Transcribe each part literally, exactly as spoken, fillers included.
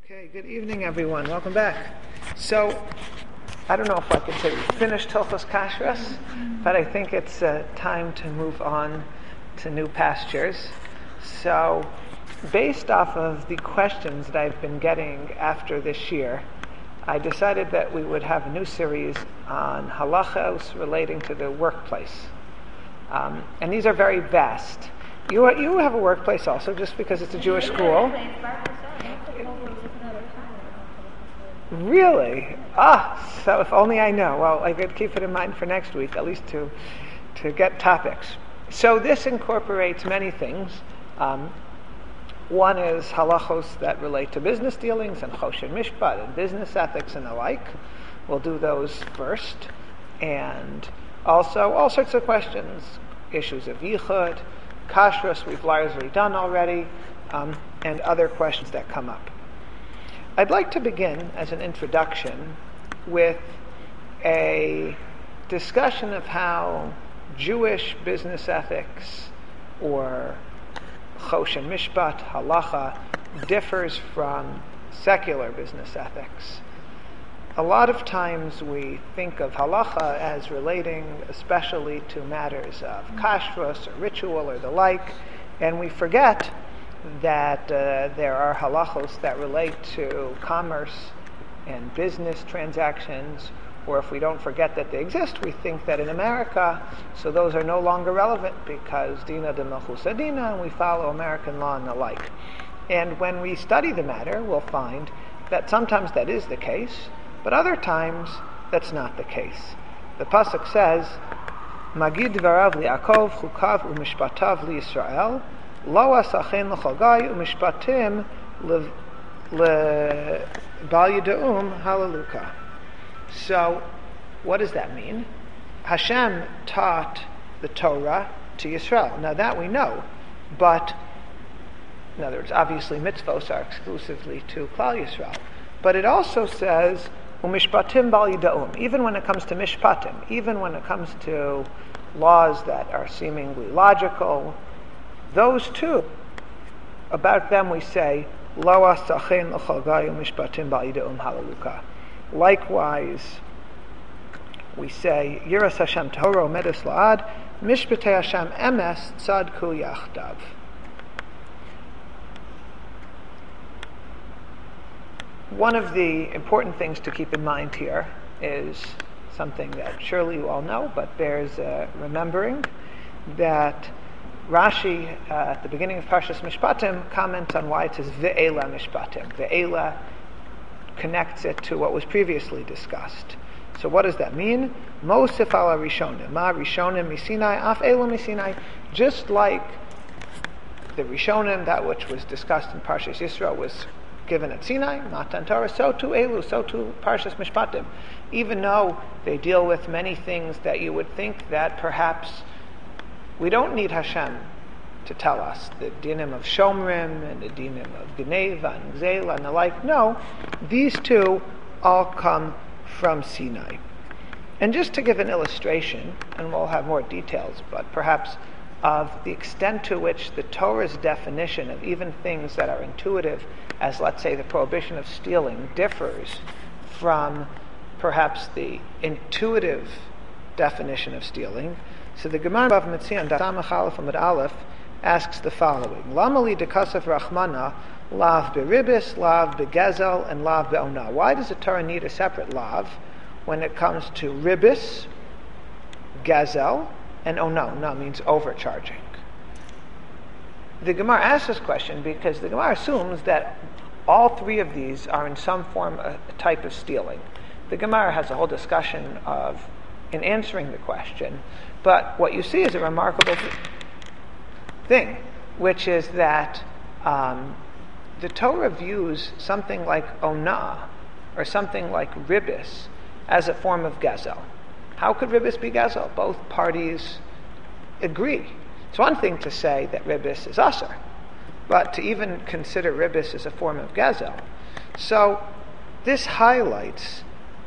Okay, good evening, everyone. Welcome back. So, I don't know if I could say we finished Hilchos Kashrus, but I think it's uh, time to move on to new pastures. So, based off of the questions that I've been getting after this year, I decided that we would have a new series on halachos relating to the workplace. Um, and these are very vast. You you have a workplace also, just because it's a Jewish school. Really? Ah, so if only I know. Well, I could keep it in mind for next week, at least to to get topics. So this incorporates many things. Um, one is halachos that relate to business dealings and choshen mishpat and business ethics and the like. We'll do those first. And also all sorts of questions, issues of yichud, kashrus we've largely done already, um, and other questions that come up. I'd like to begin as an introduction with a discussion of how Jewish business ethics or choshen mishpat, halacha, differs from secular business ethics. A lot of times we think of halacha as relating especially to matters of kashrus or ritual or the like, and we forget that uh, there are halachos that relate to commerce and business transactions, or if we don't forget that they exist, we think that in America, so those are no longer relevant because dina de melchusa dina, and we follow American law and the like. And when we study the matter, we'll find that sometimes that is the case, but other times that's not the case. The pasuk says, "Magid dvarav liYaakov chukav u'mishpatav liYisrael." Lo asachen l'chalgai u'mishpatim lebal yida'um halaluka. So, what does that mean? Hashem taught the Torah to Yisrael. Now that we know, but in other words, obviously mitzvos are exclusively to Klal Yisrael. But it also says u'mishpatim bal yida'um. Even when it comes to mishpatim, even when it comes to laws that are seemingly logical, those two, about them we say, Lo asachen l'chalgai u'mishpatim bal yida'um halaluka. Likewise, we say, Yiras Hashem Tahoro Medes La'ad, Mishpatei Hashem Emes Tzadku Yachdav. One of the important things to keep in mind here is something that surely you all know, but bears uh, remembering, that Rashi, uh, at the beginning of Parshas Mishpatim, comments on why it says Ve'ela Mishpatim. Ve'ela connects it to what was previously discussed. So what does that mean? Mosif ala Rishonim. Ma Rishonim misinai, af ela misinai. Just like the Rishonim, that which was discussed in Parshas Yisro, was given at Sinai, Matan Torah, so too Elu, so too Parshas Mishpatim. Even though they deal with many things that you would think that perhaps we don't need Hashem to tell us, the dinim of Shomrim and the dinim of Geneva and Gzela and the like. No, these two all come from Sinai. And just to give an illustration, and we'll have more details, but perhaps of the extent to which the Torah's definition of even things that are intuitive, as let's say the prohibition of stealing, differs from perhaps the intuitive definition of stealing. So the Gemara Bava Metzia Samach Aleph Amud Aleph asks the following: Lamali dekasaf Rachmana lav beribis, lav begezel, and lav be'ona. Why does the Torah need a separate lav when it comes to ribis, gezel, and ona? Ona means overcharging. The Gemara asks this question because the Gemara assumes that all three of these are in some form a, a type of stealing. The Gemara has a whole discussion of in answering the question, but what you see is a remarkable th- thing, which is that um, the Torah views something like ona or something like ribis as a form of gezel. How could ribis be gezel? Both parties agree. It's one thing to say that ribis is asur, but to even consider ribis as a form of gezel. So this highlights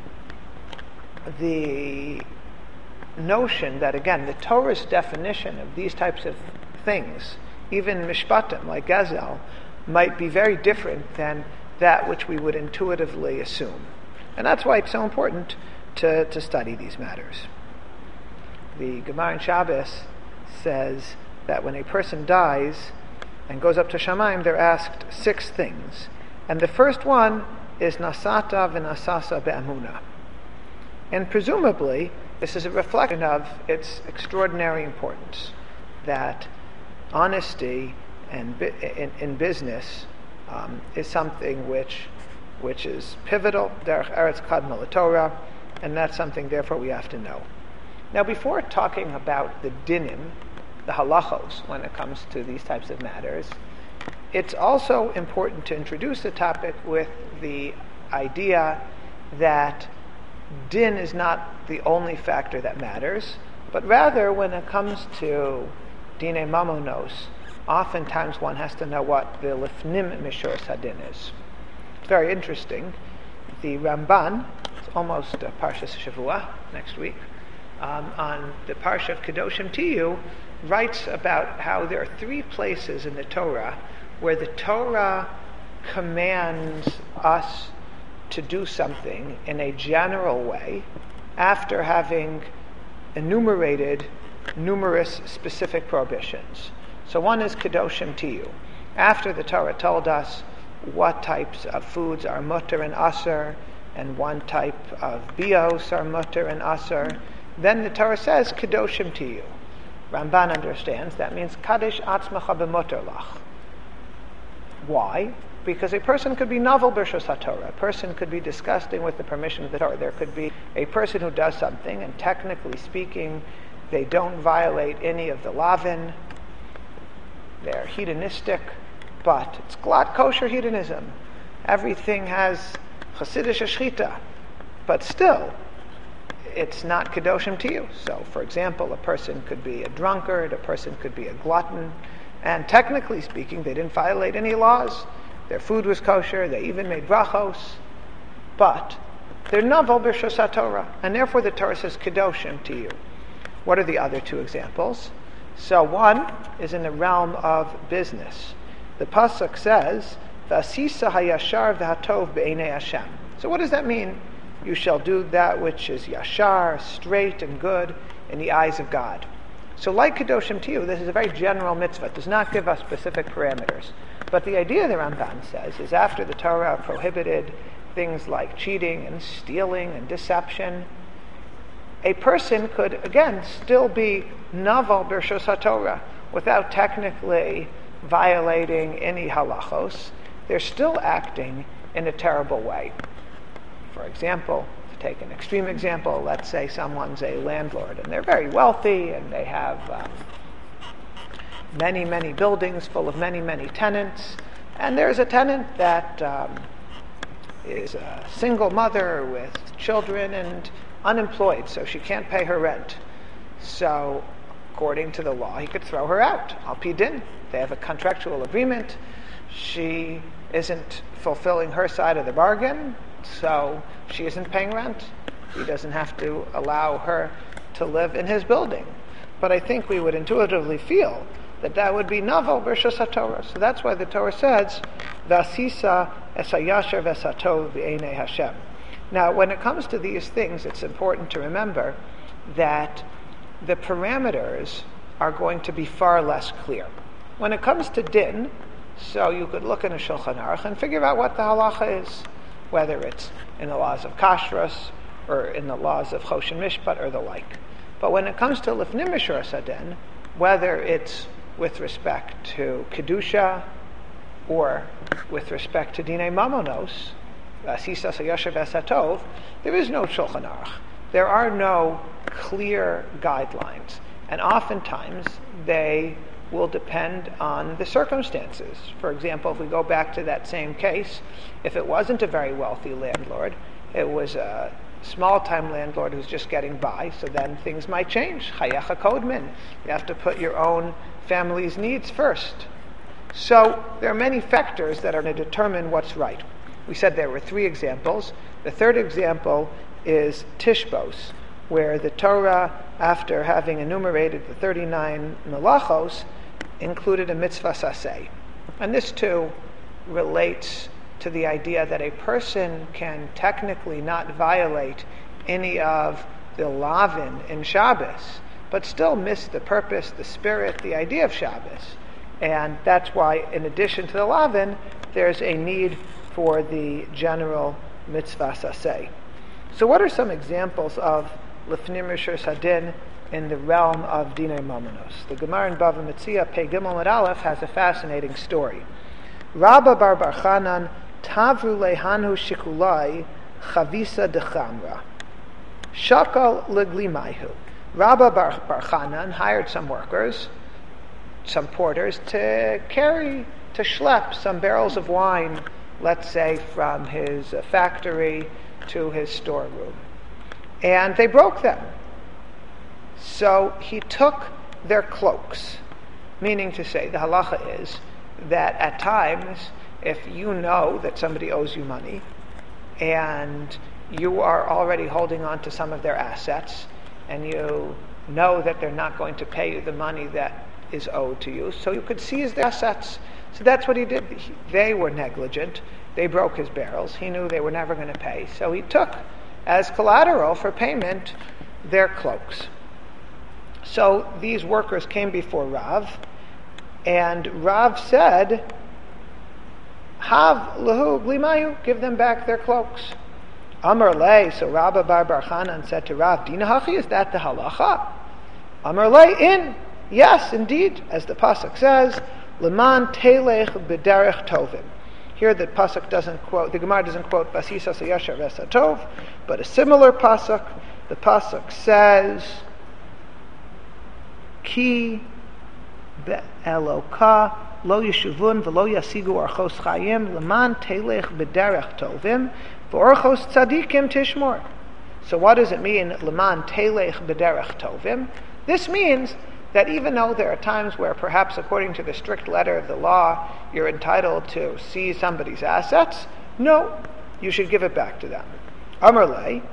the notion that, again, the Torah's definition of these types of things, even mishpatim like gezel, might be very different than that which we would intuitively assume. And that's why it's so important to, to study these matters. The Gemara in Shabbos says that when a person dies and goes up to Shamayim, they're asked six things. And the first one is Nasata v'nasasa be'amuna. And presumably, this is a reflection of its extraordinary importance, that honesty and bi- in, in business um, is something which which is pivotal, derech eretz kadma l'Torah, and that's something, therefore, we have to know. Now, before talking about the dinim, the halachos, when it comes to these types of matters, it's also important to introduce the topic with the idea that din is not the only factor that matters, but rather when it comes to dine mamonos, oftentimes one has to know what the lifnim mishur sadin is. It's very interesting. The Ramban, it's almost uh, Parshas Shavua next week, um, on the Parsha of Kedoshim Tiyu, writes about how there are three places in the Torah where the Torah commands us to do something in a general way after having enumerated numerous specific prohibitions. So one is Kedoshim Tiyu. After the Torah told us what types of foods are mutter and aser, and one type of bios are mutter and aser, then the Torah says Kedoshim Tiyu. Ramban understands that means Kadesh atzmacha b'mutter lach. Why? Because a person could be novel b'rshos HaTorah. A person could be disgusting with the permission of the Torah. There could be a person who does something, and technically speaking, they don't violate any of the lavin. They're hedonistic, but it's glot kosher hedonism. Everything has chassidish shchita, but still, it's not kedoshim tiyu. So, for example, a person could be a drunkard, a person could be a glutton, and technically speaking, they didn't violate any laws. Their food was kosher, they even made brachos, but they're novel b'rshos HaTorah, and therefore the Torah says kedoshim tiyu. What are the other two examples? So one is in the realm of business. The pasuk says, "V'asisa hayashar v'hatov be'enei Hashem." So what does that mean? You shall do that which is yashar, straight and good in the eyes of God. So like Kedoshim Tiyu, this is a very general mitzvah. It does not give us specific parameters. But the idea the Ramban says is after the Torah prohibited things like cheating and stealing and deception, a person could, again, still be novel b'rshos HaTorah without technically violating any halachos. They're still acting in a terrible way. For example, to take an extreme example, let's say someone's a landlord and they're very wealthy and they have um, many, many buildings full of many, many tenants, and there's a tenant that um, is a single mother with children and unemployed, so she can't pay her rent. So, according to the law, he could throw her out. Al pi din. They have a contractual agreement. She isn't fulfilling her side of the bargain, so she isn't paying rent. He doesn't have to allow her to live in his building. But I think we would intuitively feel that that would be novel b'rshos HaTorah. So that's why the Torah says, "V'asisa es hayasher v'esatov b'einei Hashem." Now, when it comes to these things, it's important to remember that the parameters are going to be far less clear. When it comes to din, so you could look in a Shulchan Aruch and figure out what the halacha is, whether it's in the laws of kashrus or in the laws of choshen mishpat or the like. But when it comes to lifnim mishur sadin, whether it's with respect to kedusha or with respect to dinei mamonos, there is no Shulchan Aruch. There are no clear guidelines. And oftentimes they will depend on the circumstances. For example, if we go back to that same case, if it wasn't a very wealthy landlord, it was a small-time landlord who's just getting by, so then things might change. Chayecha kodmin. You have to put your own family's needs first. So there are many factors that are going to determine what's right. We said there were three examples. The third example is Tishbos, where the Torah, after having enumerated the thirty-nine melachos, included a mitzvah saseh. And this too relates to the idea that a person can technically not violate any of the lavin in Shabbos, but still miss the purpose, the spirit, the idea of Shabbos. And that's why, in addition to the lavin, there's a need for the general mitzvah saseh. So what are some examples of lifnim rishus hadin in the realm of dinei mamonos? The Gemara in Bava Metzia, Pei Gimel and Aleph, has a fascinating story. Rabba bar bar Chanan tavru lehanu shikulai chavisa dechamra shakal leglimayhu. Rabba bar bar Chanan hired some workers, some porters, to carry, to schlep some barrels of wine, let's say from his uh, factory to his storeroom. And they broke them. So he took their cloaks, meaning to say, the halacha is that at times, if you know that somebody owes you money and you are already holding on to some of their assets and you know that they're not going to pay you the money that is owed to you, so you could seize their assets. So that's what he did. He, they were negligent. They broke his barrels. He knew they were never going to pay. So he took as collateral for payment their cloaks. So these workers came before Rav, and Rav said, Hav lahu glimayu, give them back their cloaks. Amar lei, so Rabba bar bar Chanan said to Rav, Dina hachi, is that the halacha? Amar lei, in. Yes, indeed, as the pasuk says, Leman telech b'derech tovim. Here the pasuk doesn't quote, the Gemara doesn't quote Basisas Yashar Vesatov, but a similar pasuk. The pasuk says, Ki be'eloka lo yeshuvun v'lo yasigu archos chayim leman telech b'derech tovim v'orchos tzadikim tishmor. So what does it mean, leman telech b'derech tovim? This means that even though there are times where perhaps according to the strict letter of the law you're entitled to seize somebody's assets, no, you should give it back to them. Amar lei,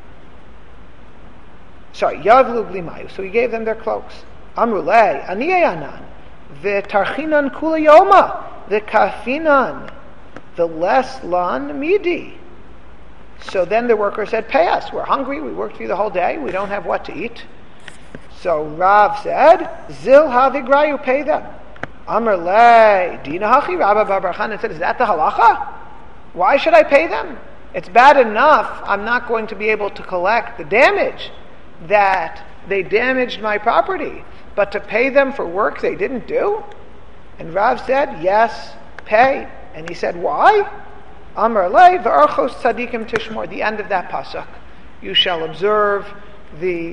sorry, yavlu blimayu, so he gave them their cloaks. Amru lei, aniyei anan, v'tarchinan kula yoma, v'kafinan, v'les lan midi. So then the worker said, pay us, we're hungry, we worked for you the whole day, we don't have what to eat. So Rav said, Zil havigrayu, pay them. Amar lei, dina hachi, Rabba bar bar Chanan said, is that the halacha? Why should I pay them? It's bad enough I'm not going to be able to collect the damage that they damaged my property, but to pay them for work they didn't do? And Rav said, yes, pay. And he said, why? Amar lei, v'archos tzadikim tishmor, the end of that pasuk. You shall observe the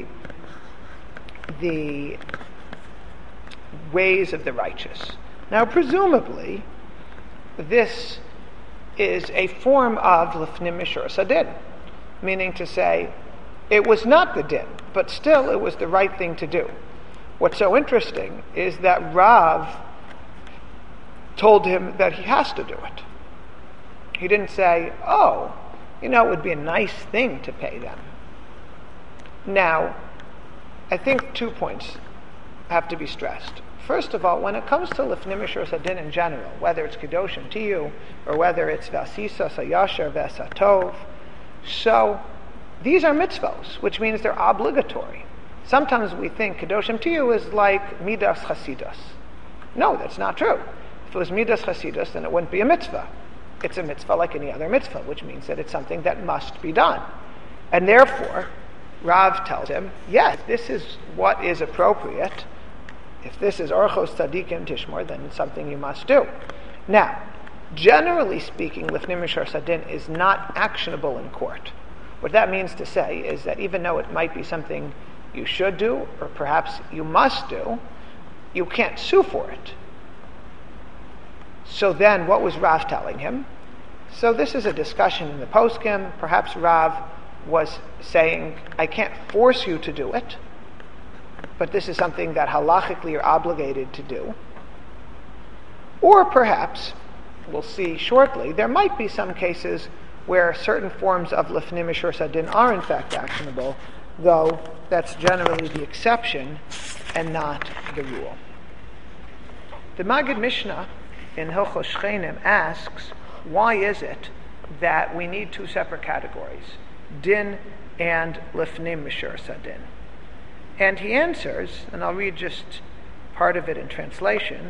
the ways of the righteous. Now, presumably, this is a form of lifnim rishus hadin, meaning to say, it was not the din, but still it was the right thing to do. What's so interesting is that Rav told him that he has to do it. He didn't say, oh, you know, it would be a nice thing to pay them. Now, I think two points have to be stressed. First of all, when it comes to lifnim rishus hadin in general, whether it's kedoshim tiyu or whether it's vasisas hayashar vesatov, so these are mitzvos, which means they're obligatory. Sometimes we think kedoshim tiyu is like midas chasidus. No, that's not true. If it was midas chasidus, then it wouldn't be a mitzvah. It's a mitzvah like any other mitzvah, which means that it's something that must be done. And therefore, Rav tells him, yes, this is what is appropriate. If this is orchos tzadikim tishmor, then it's something you must do. Now, generally speaking, lifnim rishus hadin is not actionable in court. What that means to say is that even though it might be something you should do, or perhaps you must do, you can't sue for it. So then, what was Rav telling him? So this is a discussion in the poskim. Perhaps Rav was saying, I can't force you to do it, but this is something that halachically you're obligated to do. Or perhaps, we'll see shortly, there might be some cases where certain forms of lifnim rishus hadin are in fact actionable, though that's generally the exception and not the rule. The Maggid Mishnah in Hilchos Shchenim asks, why is it that we need two separate categories, din and lifnim mishur sadin? And he answers, and I'll read just part of it in translation.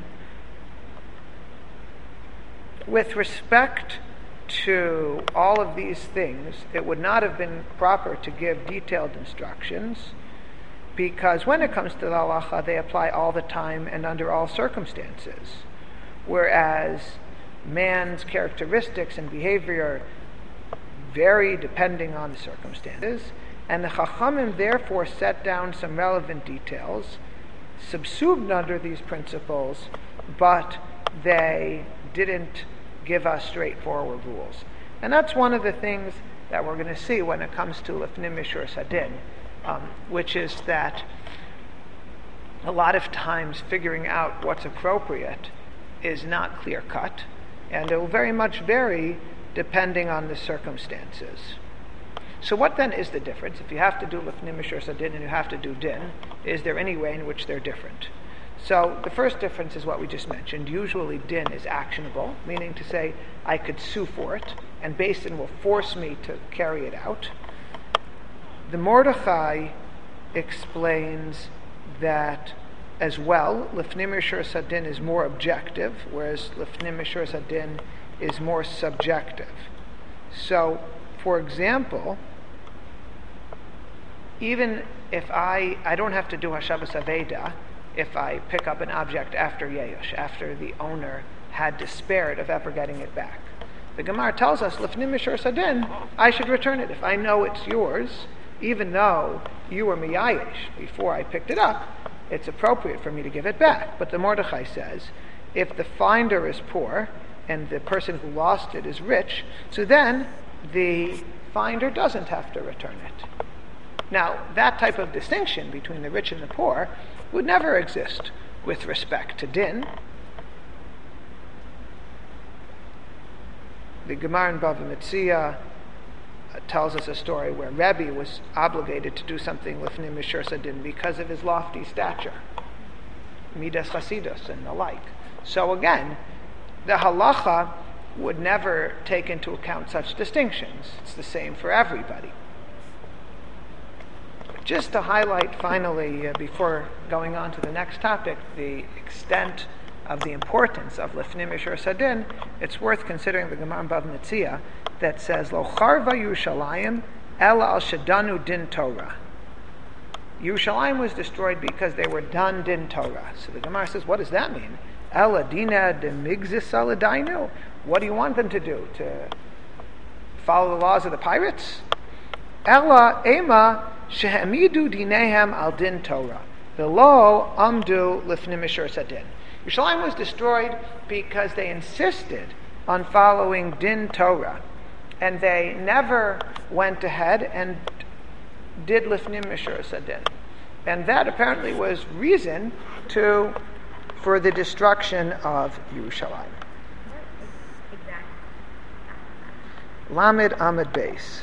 With respect to all of these things, it would not have been proper to give detailed instructions, because when it comes to the halacha, they apply all the time and under all circumstances, whereas man's characteristics and behavior vary depending on the circumstances, and the Chachamim therefore set down some relevant details subsumed under these principles, but they didn't give us straightforward rules. And that's one of the things that we're going to see when it comes to lifnim mishur sadin, um, which is that a lot of times figuring out what's appropriate is not clear-cut, and it will very much vary depending on the circumstances. So what then is the difference? If you have to do lifnim mishur sadin and you have to do din, is there any way in which they're different? So the first difference is what we just mentioned. Usually din is actionable, meaning to say I could sue for it, and Beis Din will force me to carry it out. The Mordechai explains that as well, lifnim mishur sadin is more objective, whereas lifnim mishur sadin is more subjective. So, for example, even if I, I don't have to do Hashavas Aveda, if I pick up an object after Yeush, after the owner had despaired of ever getting it back. The Gemara tells us, lifnim mishur sadin, I should return it. If I know it's yours, even though you were miyayish before I picked it up, it's appropriate for me to give it back. But the Mordechai says, if the finder is poor and the person who lost it is rich, so then the finder doesn't have to return it. Now, that type of distinction between the rich and the poor would never exist with respect to din. The Gemara in Bava Metzia uh, tells us a story where Rebbe was obligated to do something with lifnim mishur sadin because of his lofty stature, midas chasidus and the like. So again, the halacha would never take into account such distinctions. It's the same for everybody. Just to highlight finally, uh, before going on to the next topic, the extent of the importance of lifnim mishur sadin, it's worth considering the Gemara in Bava Metzia that says, Lo charva Yerushalayim ela al shadanu din Torah. Yerushalayim was destroyed because they were done din Torah. So the Gemara says, what does that mean? Ela dina de migzis aladainu. What do you want them to do? To follow the laws of the pirates? Ela ema shehemidu dinehem al din Torah. Below amdu lifnim mishur sadin. Yerushalayim was destroyed because they insisted on following din Torah, and they never went ahead and did lifnim mishur sadin, and that apparently was reason to for the destruction of Yerushalayim. Lamed Amid Beis.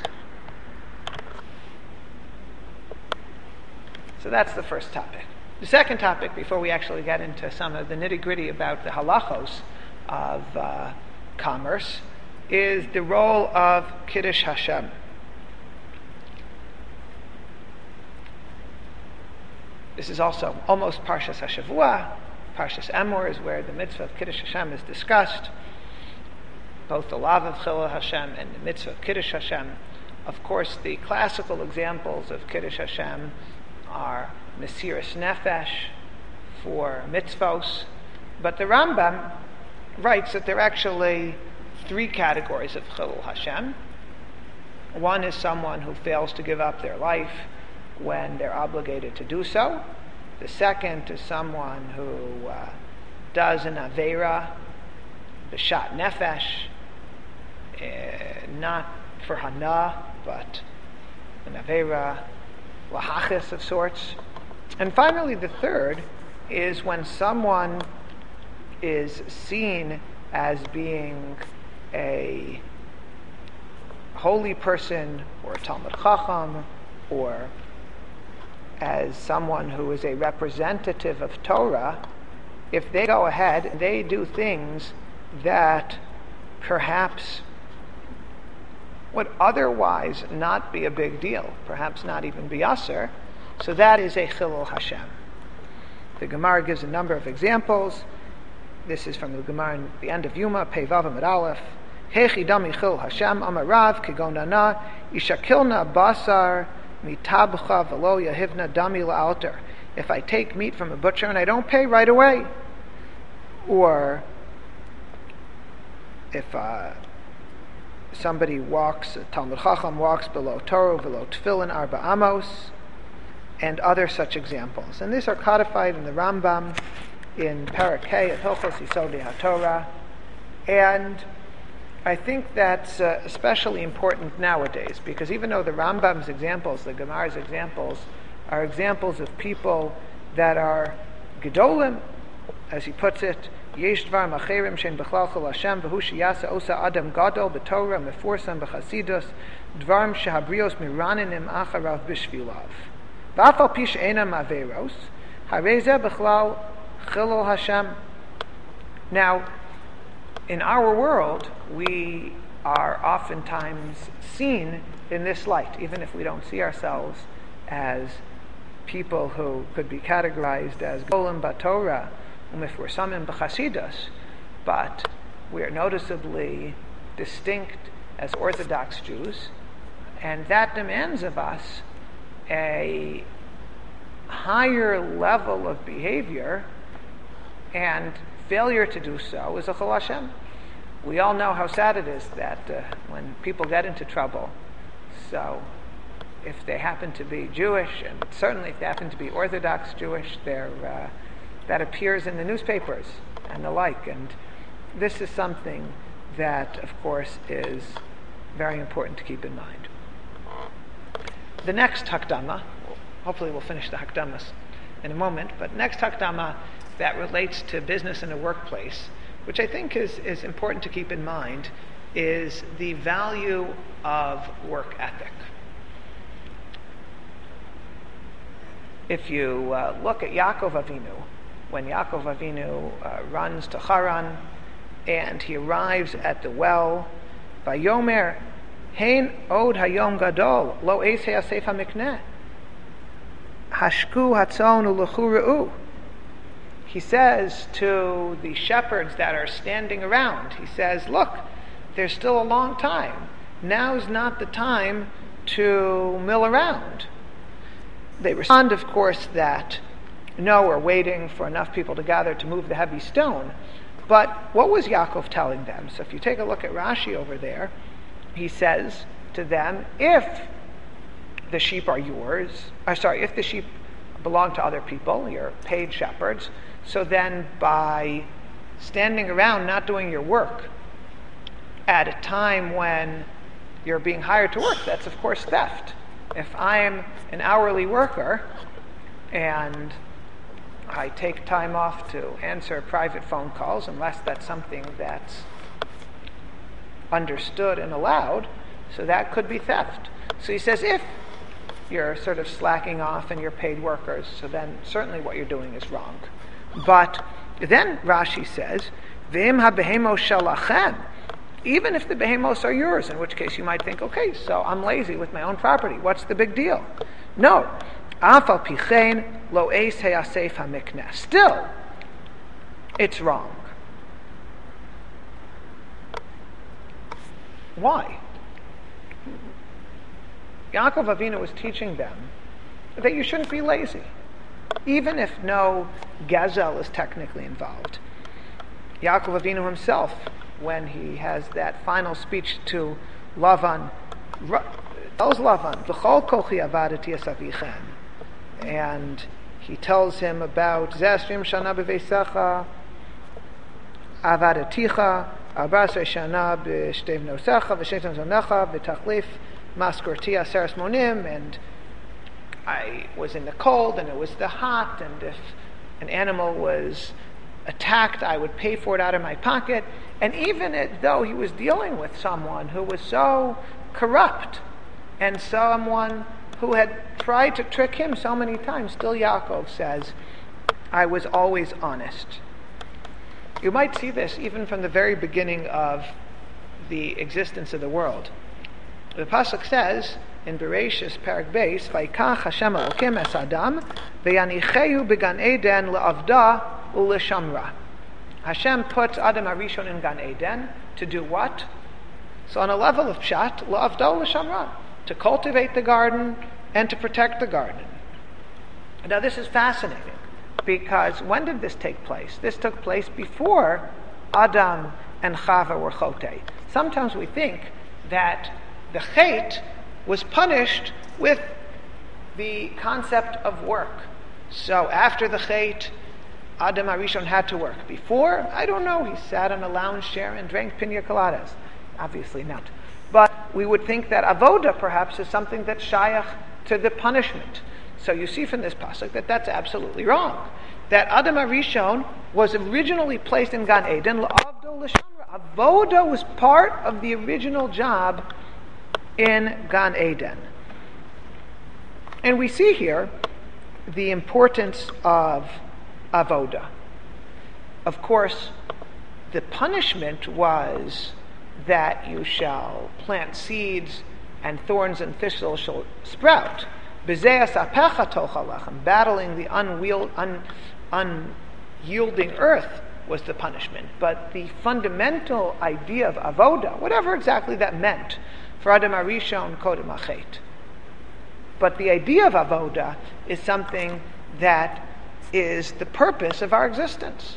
So that's the first topic. The second topic, before we actually get into some of the nitty-gritty about the halachos of uh, commerce, is the role of Kiddush Hashem. This is also almost Parshas HaShavua. Parshas Emor is where the mitzvah of Kiddush Hashem is discussed. Both the lav of Chilul Hashem and the mitzvah of Kiddush Hashem. Of course, the classical examples of Kiddush Hashem are Mesiras Nefesh for mitzvos, but the Rambam writes that there are actually three categories of Chilul Hashem. One is someone who fails to give up their life when they're obligated to do so. The second is someone who uh, does an Aveira, B'shat Nefesh, uh, not for Hana, but an Aveira, Lahachis of sorts. And finally, the third is when someone is seen as being a holy person or a Talmid Chacham, or as someone who is a representative of Torah, if they go ahead and they do things that perhaps would otherwise not be a big deal, perhaps not even be aser, so that is a chilul Hashem. The Gemara gives a number of examples. This is from the Gemara in the end of Yuma, Pei Vav Amud Aleph. Hechi dami chil Hashem amarav kegonana ishakilna basar mitabcha velo yahivna dami la'alter. If I take meat from a butcher and I don't pay right away, or if uh, somebody walks, a Talmud Chacham walks below Torah, below Tefillin, Arba Amos, and other such examples. And these are codified in the Rambam in Parak K at Hilchos Yisodei HaTorah. And I think that's uh, especially important nowadays, because even though the Rambam's examples, the Gemara's examples, are examples of people that are Gedolim, as he puts it, Yesh dvar macherim shein bechlal chol Hashem v'hu sheyasa osa adam gadol b'Torah meforsam b'chasidus dvarim shehabrios miraninim acharav b'shvilav v'af al pi she'enam averos harei zeh bechlal chilul Hashem. Now, in our world, we are oftentimes seen in this light, even if we don't see ourselves as people who could be categorized as Golim B'Torah, Umifursamim B'Chasidus, but we are noticeably distinct as Orthodox Jews, and that demands of us a higher level of behavior, and failure to do so is a chilul Hashem. We all know how sad it is that uh, when people get into trouble, so if they happen to be Jewish, and certainly if they happen to be Orthodox Jewish, they're, uh, that appears in the newspapers and the like. And this is something that, of course, is very important to keep in mind. The next Hakdama, hopefully we'll finish the Hakdamas in a moment, but next Hakdama that relates to business in a workplace, which I think is, is important to keep in mind, is the value of work ethic. If you uh, look at Yaakov Avinu, when Yaakov Avinu uh, runs to Haran and he arrives at the well, Vayomer Hein od hayom gadol lo eis ha'asef ha'mikneh hashku hatzon u'lechu re'u. He says to the shepherds that are standing around, he says, look, there's still a long time. Now's not the time to mill around. They respond, of course, that no, we're waiting for enough people to gather to move the heavy stone. But what was Yaakov telling them? So if you take a look at Rashi over there, he says to them, if the sheep are yours, or sorry, if the sheep belong to other people, you're paid shepherds, so then by standing around not doing your work at a time when you're being hired to work, that's of course theft. If I'm an hourly worker and I take time off to answer private phone calls, unless that's something that's understood and allowed, so that could be theft. So he says if you're sort of slacking off and you're paid workers, so then certainly what you're doing is wrong. But then Rashi says, V'im ha-behemos shalachem, even if the behemos are yours, in which case you might think, okay, so I'm lazy with my own property. What's the big deal? No. Afal pichein lo eis ha'asef ha'mikneh. Still, it's wrong. Why? Yaakov Avinu was teaching them that you shouldn't be lazy, even if no gazelle is technically involved. Yaakov Avinu himself, when he has that final speech to Lavan, tells Lavan, "V'chol kochi avadati es avichem," and he tells him about Zestrim shana b'veisecha avadaticha arba'asrei shana b'shtei v'nosecha v'sheitam zonecha v'tachlif maskorti aseres monim, and I was in the cold and it was the hot, and if an animal was attacked, I would pay for it out of my pocket. And even it, though he was dealing with someone who was so corrupt and someone who had tried to trick him so many times, still Yaakov says, I was always honest. You might see this even from the very beginning of the existence of the world. The pasuk says in Bereshis Parak Beis, "Vayikach Hashem Elokim es Adam v'yanichehu began Eden le'avda u'le'shamra." Hashem puts Adam Harishon in Gan Eden to do what? So on a level of pshat, le'avda u'le'shamra, to cultivate the garden and to protect the garden. Now this is fascinating, because when did this take place? This took place before Adam and Chava were chotei. Sometimes we think that the chet was punished with the concept of work. So after the chet, Adam Harishon had to work. Before, I don't know, he sat on a lounge chair and drank pina coladas. Obviously not. But we would think that avoda perhaps is something that's shayach to the punishment. So you see from this pasuk that that's absolutely wrong. That Adam Harishon was originally placed in Gan Eden, la'avdo l'shamra. Avoda was part of the original job in Gan Eden. And we see here the importance of avoda. Of course, the punishment was that you shall plant seeds and thorns and thistles shall sprout. Battling the unwield, un, unyielding earth was the punishment. But the fundamental idea of avoda, whatever exactly that meant, for Adam Harishon kodem hachet. But the idea of avoda is something that is the purpose of our existence.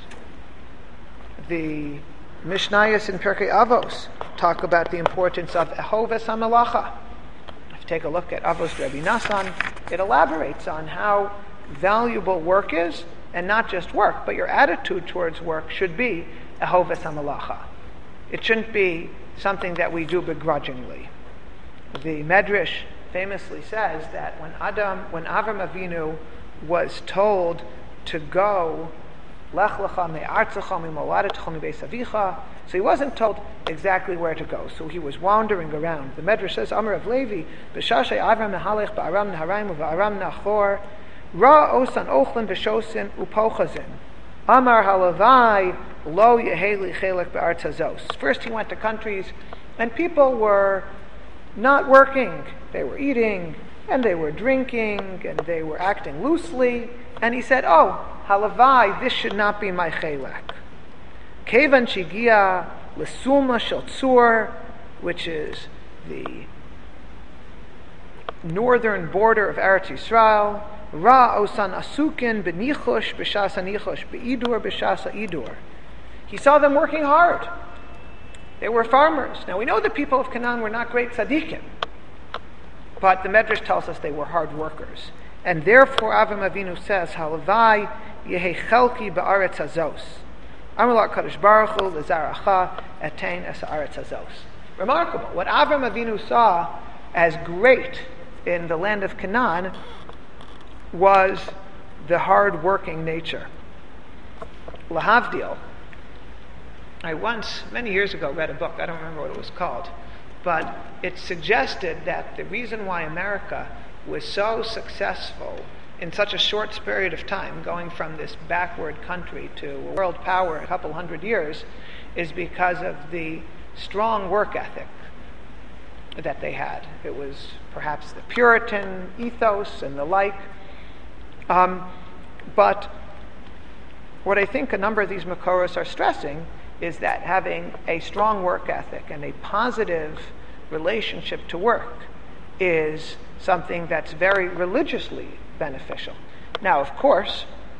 The Mishnayos in Pirkei Avos talk about the importance of ehoves hamalacha. If you take a look at Avos Rabbi Nassan, it elaborates on how valuable work is, and not just work, but your attitude towards work should be ehoves hamalacha. It shouldn't be something that we do begrudgingly. The Medrash famously says that when Adam, when Avram Avinu was told to go, Lech lecha me'artzecha mimoladetecha mibeis avicha, so he wasn't told exactly where to go. So he was wandering around. The Medrash says, Amar of Levi, b'shashay Avram nehalech ba'aram neharaim u'ba'aram nachor, ra osan ochlen v'shosin u'pochazin. Amar halavai lo yeheli chelek be'artz hazos. First he went to countries, and people were not working. They were eating, and they were drinking, and they were acting loosely. And he said, oh, halavai, this should not be my chelek. Kevan shigia lesuma shel tzur, which is the northern border of Eretz Yisrael. Ra osan asukin benichush b'shas anichush beidur b'shas idur. He saw them working hard. They were farmers. Now we know the people of Canaan were not great tzaddikim, but the Medrash tells us they were hard workers. And therefore Avram Avinu says, halavai yehe chelki ba'aretz hazos. Amalak Kadosh Baruch Hu lezaracha etain es haaretz hazos. Remarkable. What Avram Avinu saw as great in the land of Canaan was the hard-working nature. Lahavdil. I once, many years ago, read a book, I don't remember what it was called, but it suggested that the reason why America was so successful in such a short period of time, going from this backward country to a world power in a couple hundred years, is because of the strong work ethic that they had. It was perhaps the Puritan ethos and the like. Um, but what I think a number of these Makoros are stressing is that having a strong work ethic and a positive relationship to work is something that's very religiously beneficial. Now, of course,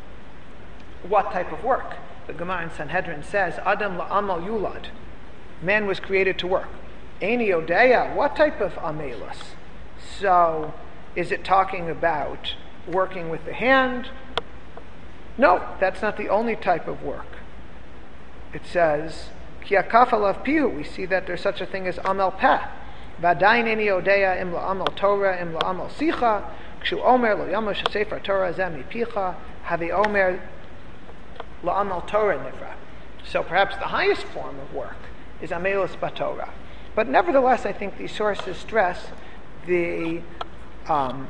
what type of work? The Gemara in Sanhedrin says, Adam la'amal yulad. Man was created to work. Eini odeya, what type of amelus? So, is it talking about working with the hand? No, that's not the only type of work. It says, Ki akaf alav pihu. We see that there's such a thing as amel peh. Vadayin eini odeya im la'amal Torah im la'amal sicha. Kshu omer lo yamosh sefer Torah zeh mipicha. Havi omer la'amal Torah nivra. So perhaps the highest form of work is amelus b'Torah. But nevertheless, I think these sources stress the um,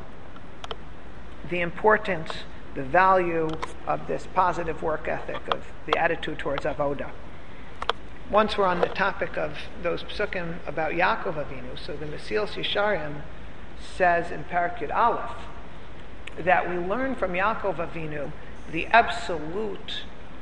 the importance, the value of this positive work ethic, of the attitude towards avoda. once we're on the topic of those psukim about Yaakov Avinu, so the Mesilas Yesharim says in Perek Yud Aleph that we learn from Yaakov Avinu the absolute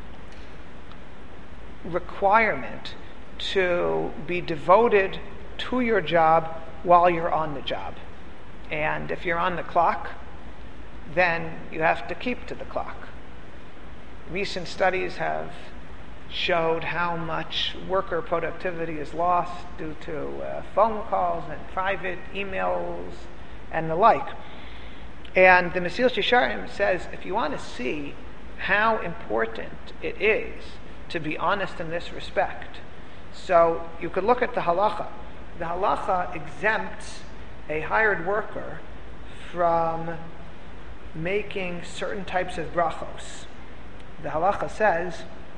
requirement to be devoted to your job while you're on the job. And if you're on the clock, then you have to keep to the clock. Recent studies have showed how much worker productivity is lost due to uh, phone calls and private emails and the like. And the Mesilas Yesharim says if you want to see how important it is to be honest in this respect, so you could look at the halacha. The halacha exempts a hired worker from making certain types of brachos. The halacha says,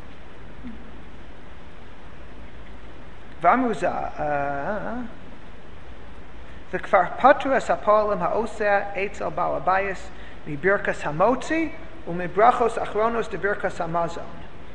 V'amuza, v'kvar patru es ha'polim ha'oseh eitzel bal habayis mibirkas hamotzi u'mibrachos achronos de birkas hamazon.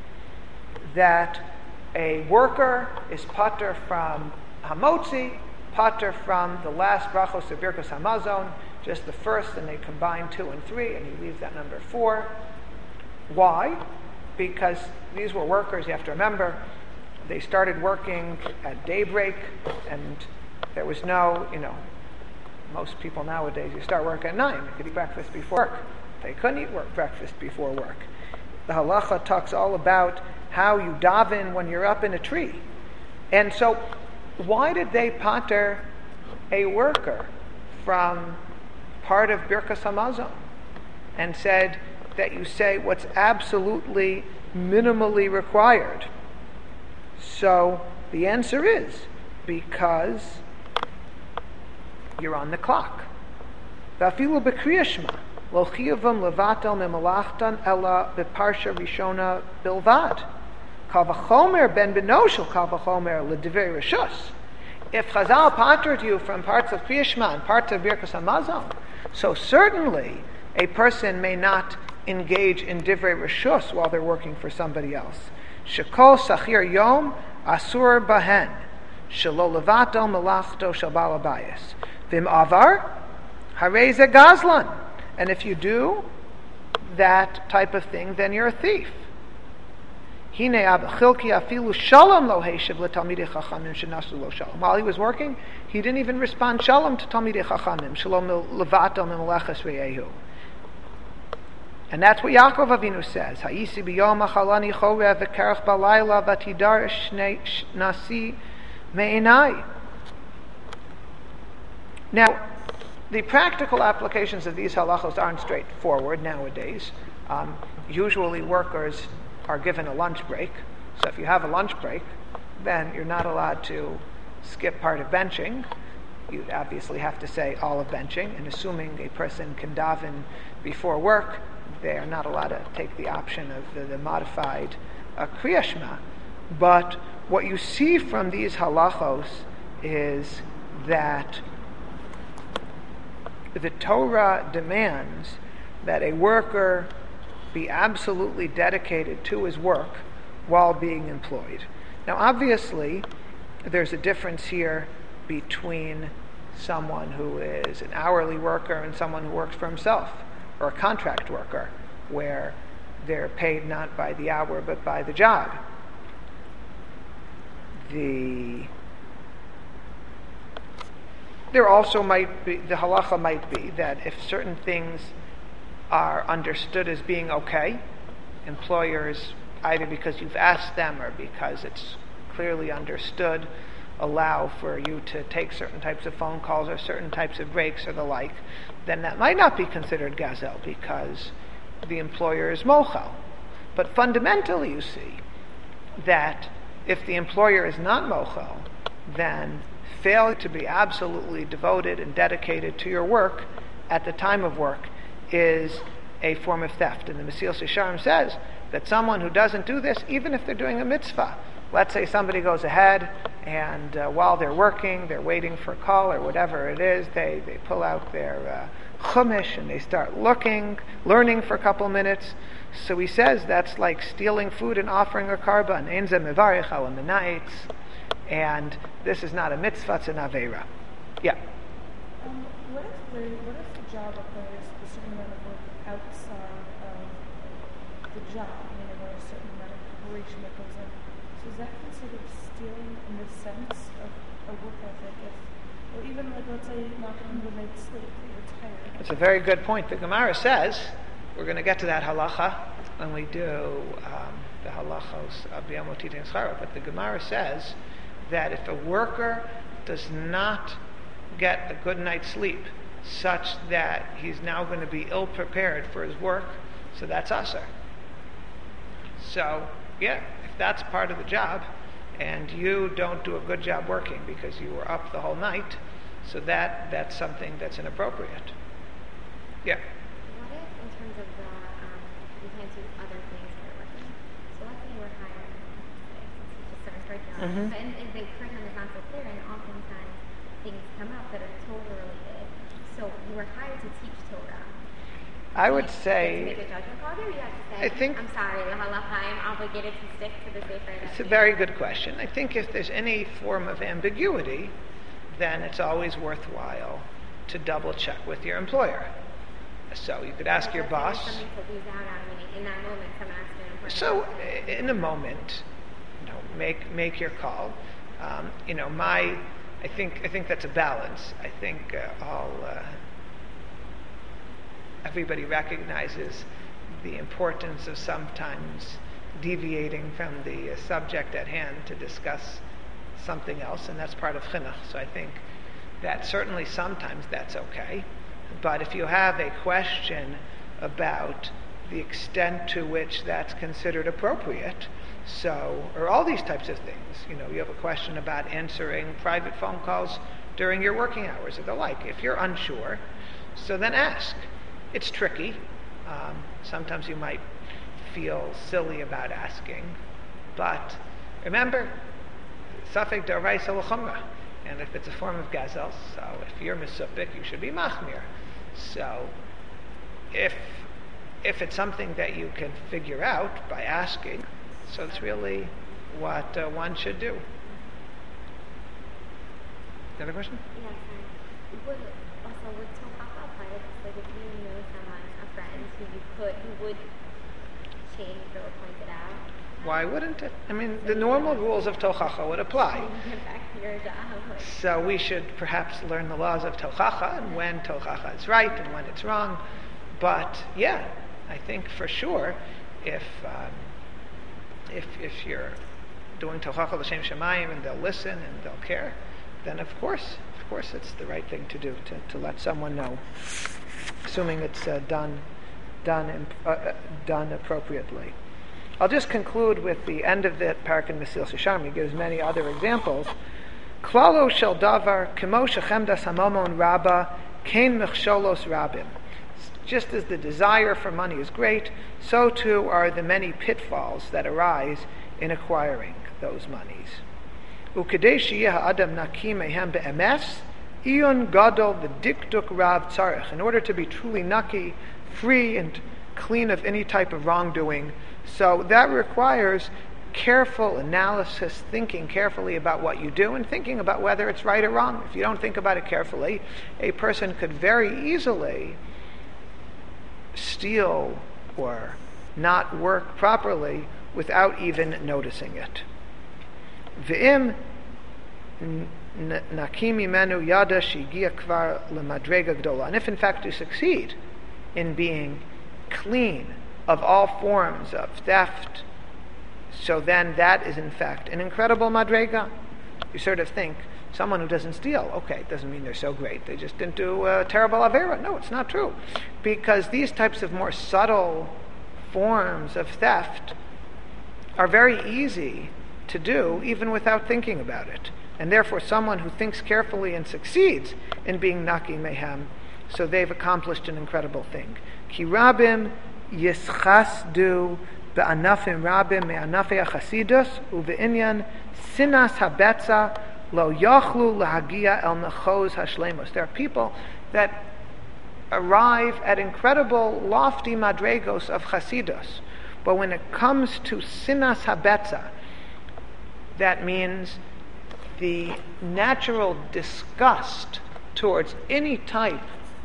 That a worker is pater from hamotzi, pater from the last brachos of birkas hamazon, just the first, and they combine two and three, and he leaves that number four. Why? Because these were workers, you have to remember, they started working at daybreak, and there was no, you know, most people nowadays, you start work at nine, you could eat breakfast before work. They couldn't eat work breakfast before work. The halacha talks all about how you daven when you're up in a tree. And so, why did they pater a worker from part of Birkas Hamazon and said that you say what's absolutely minimally required? So the answer is because you're on the clock. V'afilu b'kriyas shema lo chiyuvam levatel memalachtan ela b'parsha rishona bilvad. Kal v'chomer ben beno shel kal v'chomer l'divrei rishus. If Chazal patered you from parts of Kriyas Shema and parts of Birkas Hamazon, so certainly a person may not engage in divrei rishus while they're working for somebody else. Shekol sachir yom asur bahen shelo levatel melachto shel bal habayis v'im avar harei ze gazlan. And if you do that type of thing, then you're a thief. Hine abchilki afilu shalom lo heishiv letalmidei chachamim shenasu lo shalom. While he was working, he didn't even respond shalom to talmidei chachamim shalom levatel memeleches ve'ehu. And that's what Yaakov Avinu says. Ha'isi b'yom achalani chorev v'kerach balayla v'tidar shnei nasi me'enai. Now, the practical applications of these halachos aren't straightforward nowadays. Um, usually workers are given a lunch break. So if you have a lunch break, then you're not allowed to skip part of benching. You'd obviously have to say all of benching, and assuming a person can daven before work, they are not allowed to take the option of the, the modified uh, Kriyas Shema. But what you see from these halachos is that the Torah demands that a worker be absolutely dedicated to his work while being employed. Now, obviously, there's a difference here between someone who is an hourly worker and someone who works for himself, or a contract worker, where they're paid not by the hour but by the job. The There also might be, the halacha might be that if certain things are understood as being okay, employers, either because you've asked them or because it's clearly understood, allow for you to take certain types of phone calls or certain types of breaks or the like, then that might not be considered gazel because the employer is mochel. But fundamentally you see that if the employer is not mochel, then fail to be absolutely devoted and dedicated to your work at the time of work is a form of theft. And the Mesilas Yesharim says that someone who doesn't do this, even if they're doing a mitzvah, let's say somebody goes ahead And uh, while they're working, they're waiting for a call or whatever it is, they, they pull out their uh, chumash and they start looking, learning for a couple minutes. So he says that's like stealing food and offering a karban. Ein ze mevarich ala menaitz. And this is not a mitzvah, it's an aveira. Yeah. Um, what if the what if the job requires a certain amount of work outside of the job? I mean, there a certain amount of preparation that goes in. So is that considered stealing in the sense of a work ethic? If, or even like, let's say, not going to make sleep, you're tired. It's a very good point. The Gemara says, we're going to get to that halacha when we do um, the halachos of B'yom Ha'otita and Schara, but the Gemara says that if a worker does not get a good night's sleep such that he's now going to be ill prepared for his work, so that's asur. So, yeah, if that's part of the job, and you don't do a good job working because you were up the whole night, so that that's something that's inappropriate. Yeah. What if, in terms of the, um, you can't do other things when you're working? So let's say you were hired, since you just started curriculum, Mm-hmm. but and, and the curriculum is not so clear, and oftentimes things come up that are Torah related. So you were hired to teach Torah. I Do would you say, get to make a judgment call there, or you have to say, I think- I'm sorry, the halacha, I'm obligated to stick to the sefer. it's a very good question. I think if there's any form of ambiguity, then it's always worthwhile to double check with your employer. So you could ask your boss. Something to lose out on, meaning in that moment, someone asks you an important So question. in a moment, you know, make make your call. Um, you know, my, I think I think that's a balance. I think uh, all uh, everybody recognizes the importance of sometimes deviating from the uh, subject at hand to discuss something else, and that's part of chinuch. So I think that certainly sometimes that's okay. But if you have a question about the extent to which that's considered appropriate, so, or all these types of things, you know, you have a question about answering private phone calls during your working hours or the like. If you're unsure, so then ask. It's tricky. Um, sometimes you might feel silly about asking, but remember, Safek D'Oraisa L'Chumra. And if it's a form of gazel, so if you're misupik, you should be machmir. So if if it's something that you can figure out by asking, so it's really what uh, one should do. Another question? Yes, and would also would Tochacha apply to this? Like if you know someone, a friend who you could, who would change or point it out. Why wouldn't it? I mean, the normal rules of Tochacha would apply. Get back to your job. Like, So we should perhaps learn the laws of Tochacha and when Tochacha is right and when it's wrong. But yeah, I think for sure, if um, if if you're doing Tochacha l'shem Shemayim and they'll listen and they'll care, then of course, of course, it's the right thing to do to, to let someone know, assuming it's uh, done done imp- uh, uh, done appropriately. I'll just conclude with the end of the parak in Mesil Shisharm. He gives many other examples. Klalo shel davar kemo shechemdas hamamon rabba kain mechsholos rabim. Just as the desire for money is great, so too are the many pitfalls that arise in acquiring those monies. Ukedei sheyeh ha'adam naki mehem be'emes, iyun gadol v'dikduk rav tzarech. In order to be truly naki, free and clean of any type of wrongdoing, so that requires careful analysis, thinking carefully about what you do and thinking about whether it's right or wrong. If you don't think about it carefully, a person could very easily steal or not work properly without even noticing it. V'im nakim imenu yada shigia kvar lemadrega gdola. And if in fact you succeed in being clean of all forms of theft, so then that is in fact an incredible madrega. You sort of think, someone who doesn't steal, okay, it doesn't mean they're so great. They just didn't do a terrible avera. No, it's not true. Because these types of more subtle forms of theft are very easy to do even without thinking about it. And therefore someone who thinks carefully and succeeds in being naki mehem, so they've accomplished an incredible thing. Ki rabim yischasdu be'anafim rabim me'anafei hachasidus uve'inyan sinas habetza lo yachlu lahagia el mechos hashlemos. There are people that arrive at incredible, lofty madregos of chasidus, but when it comes to sinas habetza, that means the natural disgust towards any type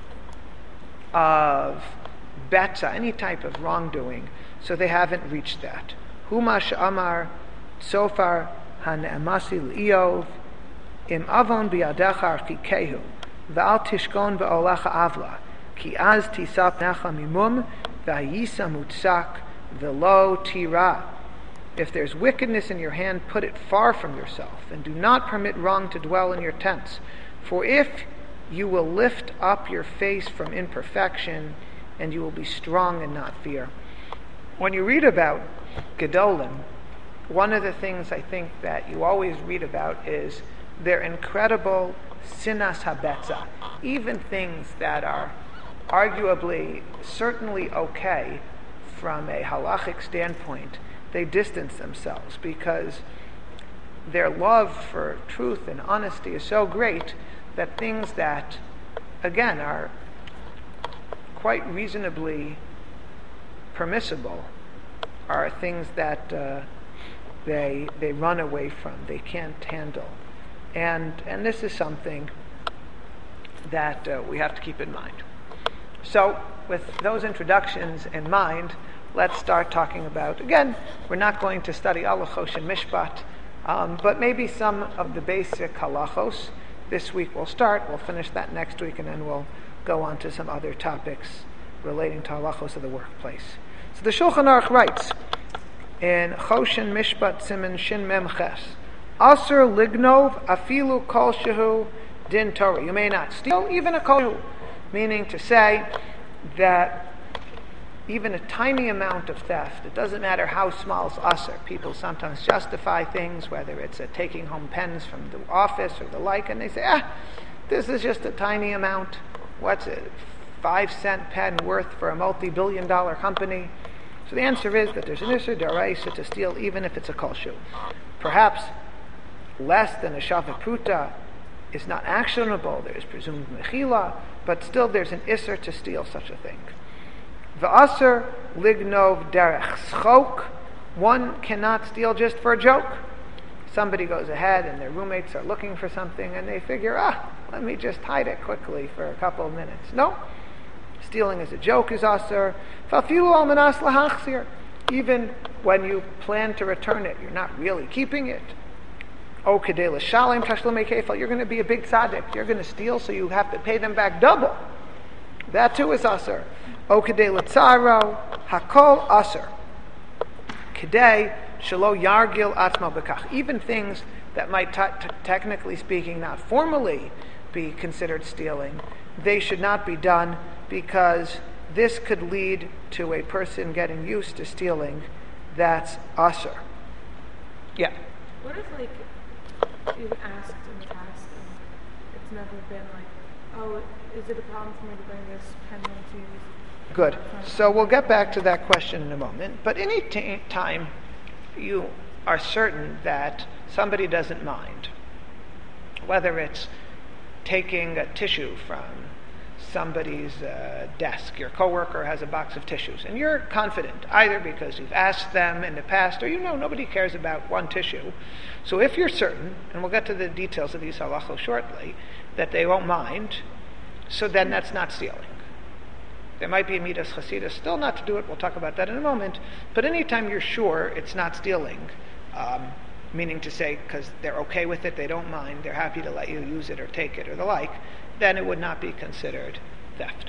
of betza, any type of wrongdoing, so they haven't reached that. Humash amar sofar hane'amasi l'Iyov im avon biyadecha archikehu v'al tishkon ba'olacha avla ki az tisap necha mimum v'hayisa mutzak v'lo tira. If there's wickedness in your hand, put it far from yourself, and do not permit wrong to dwell in your tents. For if you will lift up your face from imperfection, and you will be strong and not fear. When you read about Gedolim, one of the things I think that you always read about is their incredible sinas habetza. Even things that are arguably certainly okay from a halachic standpoint, they distance themselves because their love for truth and honesty is so great that things that, again, are quite reasonably permissible are things that uh, they they run away from, they can't handle. And and this is something that uh, we have to keep in mind. So, with those introductions in mind, let's start talking about, again, we're not going to study halachos and mishpat, um, but maybe some of the basic halachos. This week we'll start, we'll finish that next week, and then we'll go on to some other topics relating to halachos of the workplace. So the Shulchan Aruch writes, in Choshen Mishpat Siman Shin Mem Ches, Asur lignov afilu kol shehu din Torah. You may not steal even a kol shehu, meaning to say that even a tiny amount of theft, it doesn't matter how small, is asur. People sometimes justify things, whether it's a taking home pens from the office or the like, and they say, ah, this is just a tiny amount. What's it? Five cent pen worth for a multi-billion dollar company? So the answer is that there's an isur d'oraisa to steal even if it's a kol shehu. Perhaps less than a shavat pruta is not actionable, there is presumed mechila, but still there's an isur to steal such a thing. V'asur lignov derech schok. One cannot steal just for a joke. Somebody goes ahead and their roommates are looking for something and they figure, ah, let me just hide it quickly for a couple of minutes. No. Stealing as a joke is asur. Fa'afilu al manas lahachzir. Even when you plan to return it, you're not really keeping it. O kedei l'shalem tashlumei kefal. You're going to be a big tzaddik. You're going to steal, so you have to pay them back double. That too is asur. O kedei l'tzaro hakol asur. Kedei shelo yargil atzmo bekach. Even things that might, t- t- technically speaking, not formally be considered stealing, they should not be done because this could lead to a person getting used to stealing. That's asur. Yeah. What if, like, you've asked in the past and it's never been like, oh, is it a problem for me to bring this pen home to you? Good. So we'll get back to that question in a moment. But any t- time you are certain that somebody doesn't mind, whether it's taking a tissue from somebody's uh, desk, your coworker has a box of tissues, and you're confident, either because you've asked them in the past, or you know nobody cares about one tissue. So if you're certain, and we'll get to the details of these halachos shortly, that they won't mind, so then that's not stealing. There might be a midas chasidus still not to do it, we'll talk about that in a moment, but anytime you're sure it's not stealing, um, meaning to say, because they're okay with it, they don't mind, they're happy to let you use it or take it or the like, then it would not be considered theft.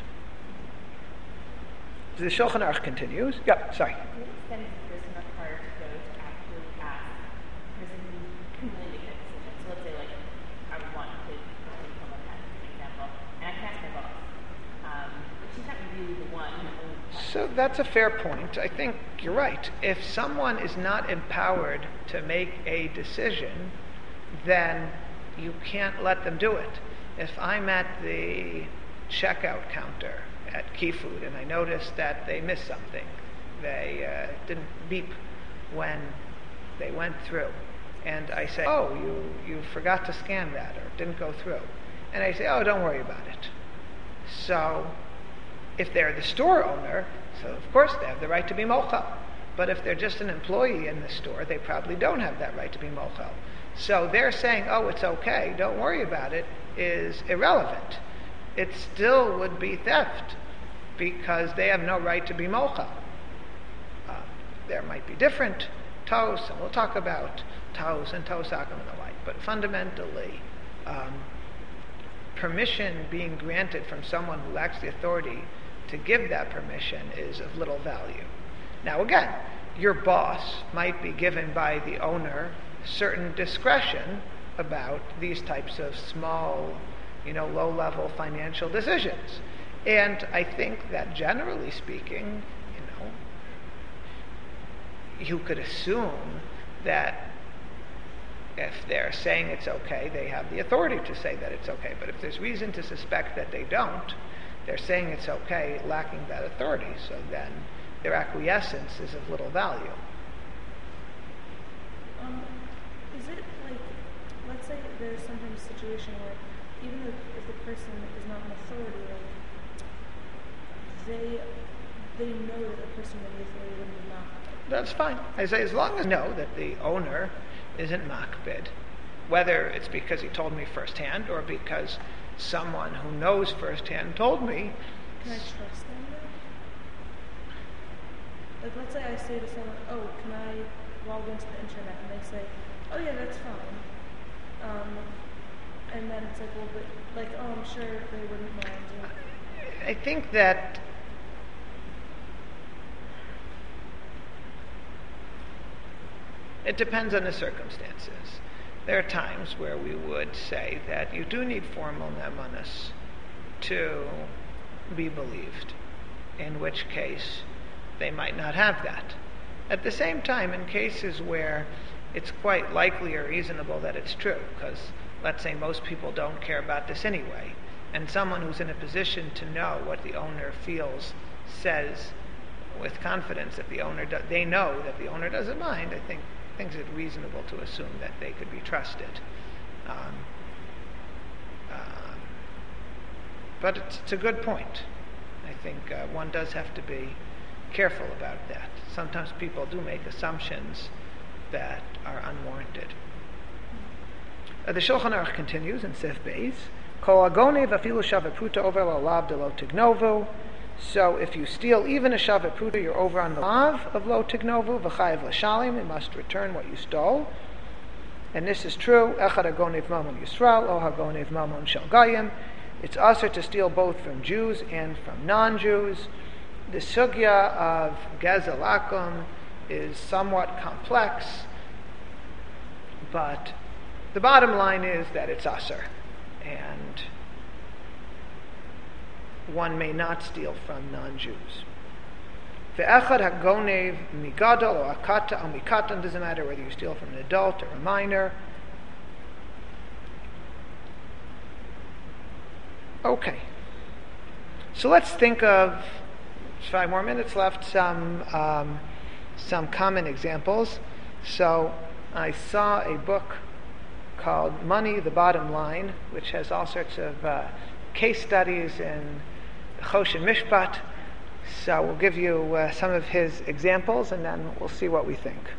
The Shulchan Aruch continues. Yep, sorry. To what extent is the person required to go to actually ask prison community to make a decision? So let's say, like, I would want to take home a pen, for example, and I can ask my boss, um, but she's not really the one who owns the pen. So that's a fair point. I think you're right. If someone is not empowered to make a decision, then you can't let them do it. If I'm at the checkout counter at Key Food and I notice that they missed something, they uh, didn't beep when they went through. And I say, oh, you, you forgot to scan that or didn't go through. And I say, oh, don't worry about it. So if they're the store owner, so of course they have the right to be mochel. But if they're just an employee in the store, they probably don't have that right to be mochel. So they're saying, oh, it's okay, don't worry about it, is irrelevant. It still would be theft because they have no right to be mochel. Uh, there might be different toes, and we'll talk about toes and tosakim and the like, but fundamentally, um, permission being granted from someone who lacks the authority to give that permission is of little value. Now again, your boss might be given by the owner certain discretion about these types of small, you know, low-level financial decisions. And I think that generally speaking, you know, you could assume that if they're saying it's okay, they have the authority to say that it's okay. But if there's reason to suspect that they don't, they're saying it's okay, lacking that authority. So then their acquiescence is of little value. Um, is it like, let's say there's sometimes a situation where even if, if the person is not an authority, like they they know that the person with the authority would not. That's fine. I say as long as you know that the owner isn't makbid, whether it's because he told me firsthand or because someone who knows firsthand told me. Can I trust them though? Like let's say I say to someone, oh, can I log into the internet? And they say, oh yeah, that's fine. Um, and then it's like, well, but like, oh, I'm sure they wouldn't mind. I think that it depends on the circumstances. There are times where we would say that you do need formal ne'emanos to be believed, in which case they might not have that. At the same time, in cases where it's quite likely or reasonable that it's true, because let's say most people don't care about this anyway, and someone who's in a position to know what the owner feels says with confidence that the owner do- they know that the owner doesn't mind, I think things are reasonable to assume that they could be trusted. Um, um, but it's, it's a good point. I think uh, one does have to be careful about that. Sometimes people do make assumptions that are unwarranted. Uh, the Shulchan Aruch continues in Sif Beis, Kol agonev afilu shavet pruta over lalav de lo tignovu. So if you steal even a shavet pruta, you're over on the lav of lo tignovu, v'chayev l'shalim, you must return what you stole. And this is true, echad agonev mamon Yisrael, o hagonev mamon shel Goyim. It's usher to steal both from Jews and from non-Jews. The sugya of gezel akum is somewhat complex, but the bottom line is that it's usher, and one may not steal from non-Jews. Ve'echad hagonev migadol or akata or mikatan, doesn't matter whether you steal from an adult or a minor. Okay, so let's think of, five more minutes left, some um, some common examples. So I saw a book called Money, the Bottom Line, which has all sorts of uh, case studies in Choshen Mishpat. So we'll give you uh, some of his examples and then we'll see what we think.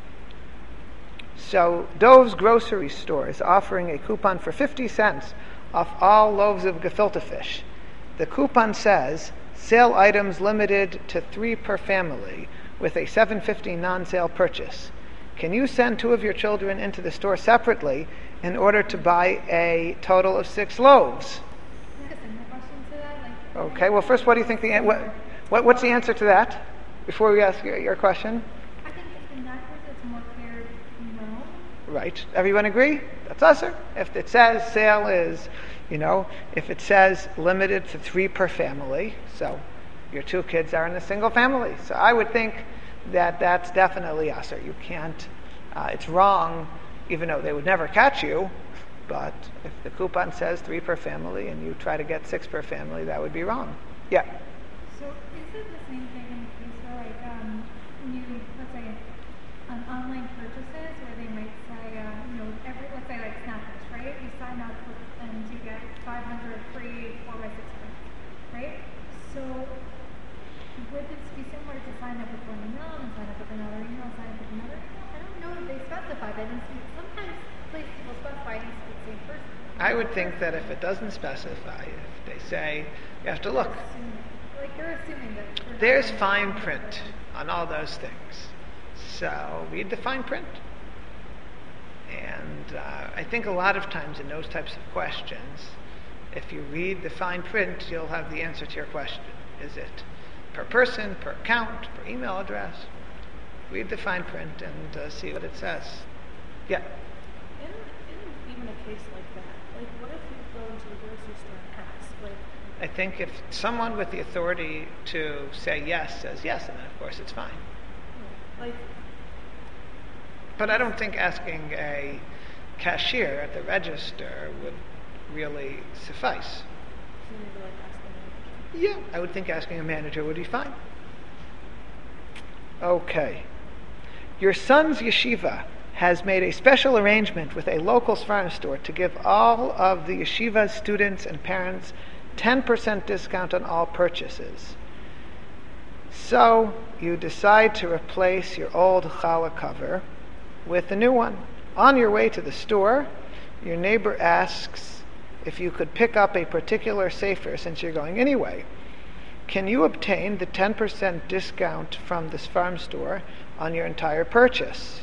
So Dove's grocery store is offering a coupon for fifty cents off all loaves of gefilte fish. The coupon says, sale items limited to three per family with a seven fifty non-sale purchase. Can you send two of your children into the store separately in order to buy a total of six loaves? Okay, well first what do you think the an- what, what what's the answer to that before we ask your, your question? I think if in that case it's more clear, no. Right. Everyone agree? That's usher. If it says sale is, you know, if it says limited to three per family, so your two kids are in a single family. So I would think that that's definitely usher. You can't, uh, it's wrong, even though they would never catch you, but if the coupon says three per family and you try to get six per family, that would be wrong. Yeah? So is it the same thing in the case where like um, when you, let's say, on online purchases where they might say, uh, you know, every, let's say like Snapfish, right? You sign up with, and you get five hundred free four by six prints, right? So would this be similar to sign up with one email and sign up with another email, sign up with another email? I don't know if they specify that. And sometimes places will specify it needs to be the same person. I would think that if it doesn't specify, if they say, you have to look. Like you're assuming that. There's fine print on all those things. So read the fine print. And uh, I think a lot of times in those types of questions, if you read the fine print, you'll have the answer to your question. Is it per person, per account, per email address? Read the fine print and uh, see what it says. Yeah? In, in even a case like that, like what if you go into the grocery store and ask, like, I think if someone with the authority to say yes says yes, then of course it's fine. like, But I don't think asking a cashier at the register would really suffice. you need to like ask them. Yeah, I would think asking a manager would be fine. Okay. Your son's yeshiva has made a special arrangement with a local Sfarim store to give all of the yeshiva's students and parents ten percent discount on all purchases. So you decide to replace your old challah cover with a new one. On your way to the store, your neighbor asks if you could pick up a particular sefer since you're going anyway. Can you obtain the ten percent discount from this farm store on your entire purchase?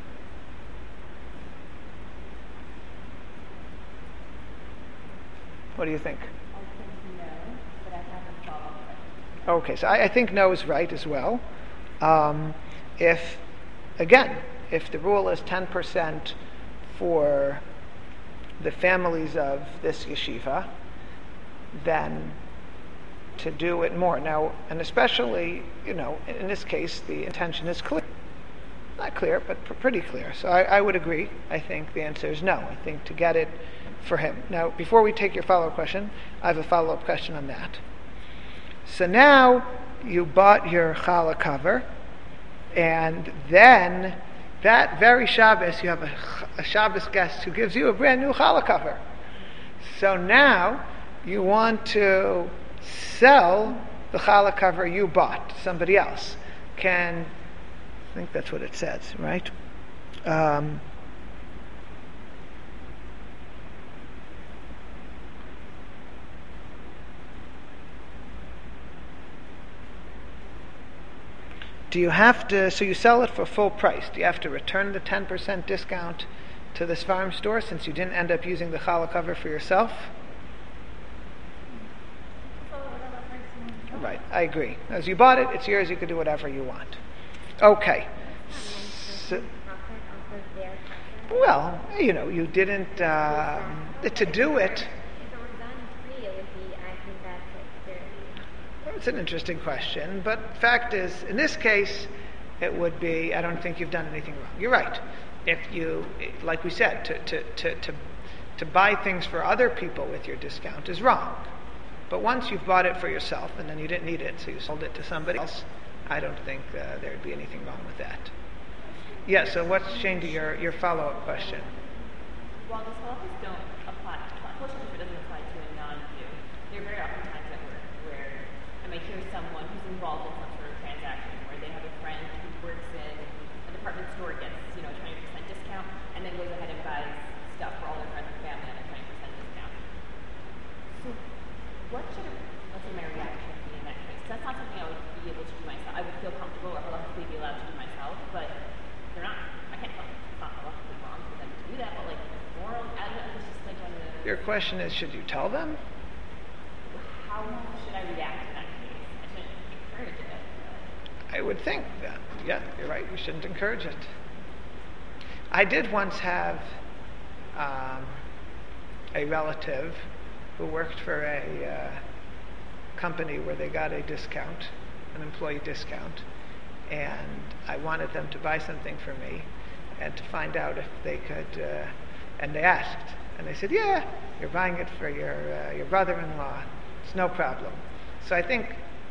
What do you think? I think no, but I have a follow-up question. Okay, so I, I think no is right as well. Um, if, again, if the rule is ten percent for the families of this yeshiva, then to do it more. Now, and especially, you know, in this case, the intention is clear. Not clear, but pr- pretty clear. So I, I would agree. I think the answer is no. I think to get it for him. Now, before we take your follow-up question, I have a follow-up question on that. So now you bought your challah cover, and then that very Shabbos you have a, a Shabbos guest who gives you a brand new challah cover. So now you want to sell the challah cover you bought to somebody else. Can, I think that's what it says, right? Um, Do you have to, so you sell it for full price, do you have to return the ten percent discount to this farm store since you didn't end up using the challah cover for yourself? Right, I agree. As you bought it, it's yours, you can do whatever you want. Okay. So, well, you know, you didn't, uh, to do it, it's an interesting question, but fact is, in this case, it would be, I don't think you've done anything wrong. You're right. If you, like we said, to, to, to, to, to buy things for other people with your discount is wrong. But once you've bought it for yourself and then you didn't need it, so you sold it to somebody else, I don't think uh, there'd be anything wrong with that. Yeah, so what's Shane to your, your follow-up question? While these halachas don't apply, unfortunately if it doesn't apply to a non-Jew, there are very often times at work where I might hear someone who's involved in some sort of transaction where they have a friend who works in a department store, gets, you know, a twenty percent discount, and then goes ahead and buys stuff for all their friends and family at a twenty percent discount. So what should, let's say my reaction be in that case? That's not something I would be able to do myself. I would feel comfortable or halakhically be allowed to do myself, but they're not, I can't tell them it's not halakhically wrong for them to do that, but like moral, I don't know, it's just like on the... Your question is, should you tell them? How should I react in that case? I shouldn't encourage it. I would think that, yeah, you're right, you shouldn't encourage it. I did once have um, a relative who worked for a uh, company where they got a discount, an employee discount, and I wanted them to buy something for me and to find out if they could, uh, and they asked, and they said, yeah, you're buying it for your uh, your brother-in-law, it's no problem. So I think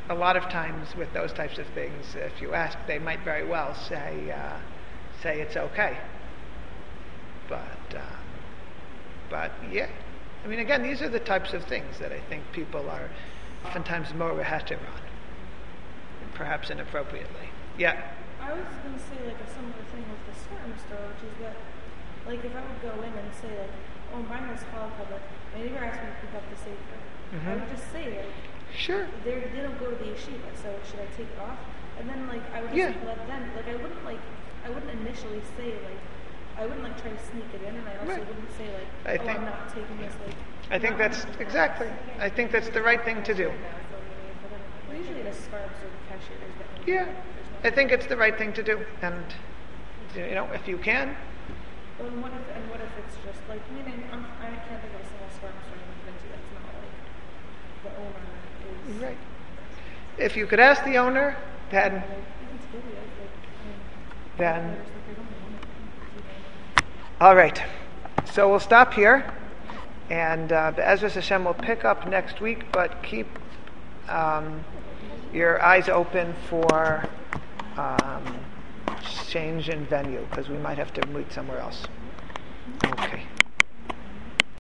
a lot of times with those types of things, if you ask, they might very well say, uh, say it's okay. But, uh, but yeah, I mean, again, these are the types of things that I think people are oftentimes moreheter on, perhaps inappropriately. Yeah. I was going to say like a similar thing with the swarm store, which is that, like, if I would go in and say like, oh, I'm buying this file cover, my neighbor asked me to pick up the safer. Mm-hmm. I would just say like, sure. They they don't go to the yeshiva, so should I take it off? And then like I would just Yeah. let them, like I wouldn't like, I wouldn't initially say like, I wouldn't like try to sneak it in, and I also Right. wouldn't say like, I oh, think- I'm not taking this. Like, I think not- that's exactly. I think that's the right thing to do. Well, usually it is scarves or the cashiers that. Yeah, I think it's the right thing to do, and you know, if you can, Well, and what if and what if it's just like I mean, I'm, I can't think of a single scarf store I've been to that's not like the owner is. right. If you could ask the owner, then Like, even studios, like, I mean, then. there's, like, they don't want it. All right. So we'll stop here, and uh, Be'ezras Hashem will pick up next week, but keep um, your eyes open for um, change in venue, because we might have to meet somewhere else. Okay.